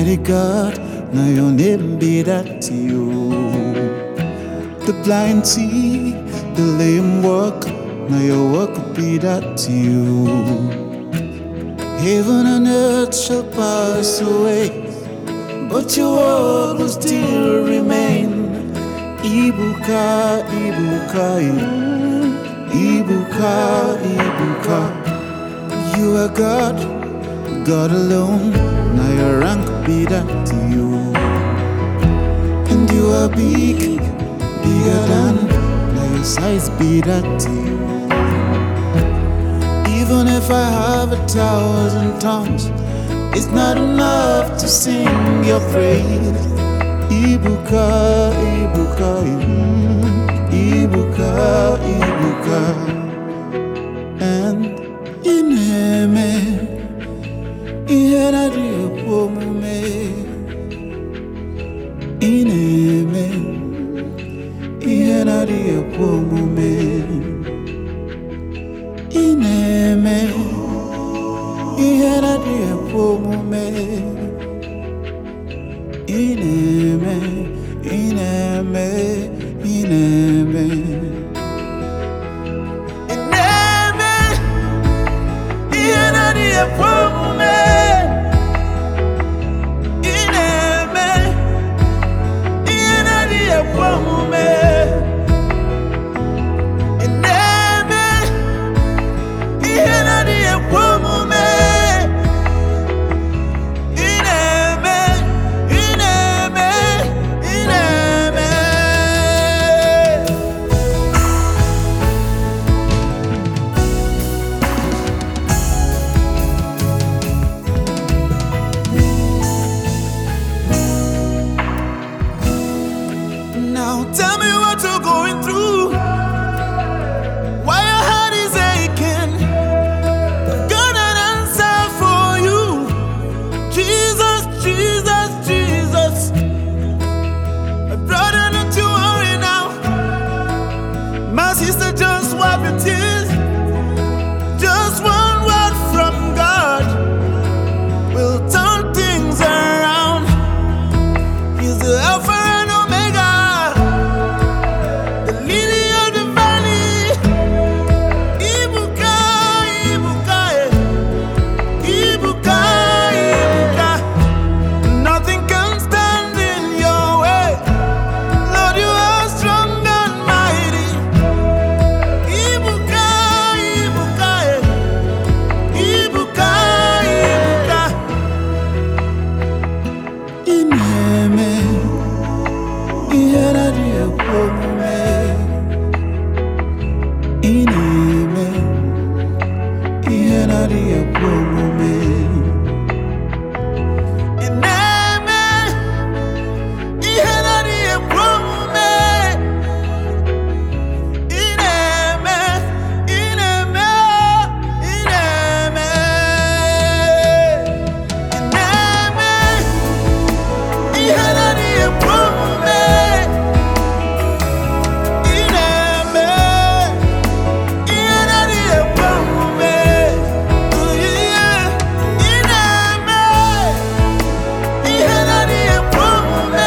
Almighty God, now your name be that to you. The blind see, the lame walk, now your work will be that to you. Heaven and earth shall pass away, but your word will still remain. Ibuka, Ibuka, Ibuka, Ibuka. You are God, God alone. Now your rank be that to you. And you are big, bigger than. Now your size be that to you. Even if I have 1,000 tongues, it's not enough to sing your praise. Ibuka, Ibuka, Ibuka, Ibuka. And ineme, ihera diopome. Ineme, ihera diopome. Ineme, ihera diopome. Ineme, ineme, ineme. Ineme, ihera diopome. Ineme, ihera diopome. Ineme, ihera diopome. Now tell me what you're going through, why your heart is aching. Got an answer for you. Jesus, Jesus, Jesus. My brother, don't you worry now. My sister, just wipe your tears. Just one word from God will turn things around. He's the Alpha and Omega, the lily of the valley. Ibuka, Ibuka, Ibuka, Ibuka. Nothing can stand in your way. Lord, you are strong and mighty. Ibuka, Ibuka, Ibuka, Ibuka. Ineme, ihera diopome. Ineme, ihera diopome. Ineme, ihera diopome. Ineme, ineme, ineme. Ineme, ihera diopome. Ineme, ihera diopome. Oh yeah. Ineme, ihera diopome.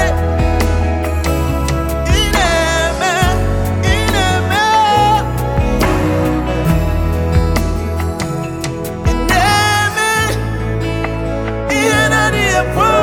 Ineme, ineme. Ineme, ihera diopome.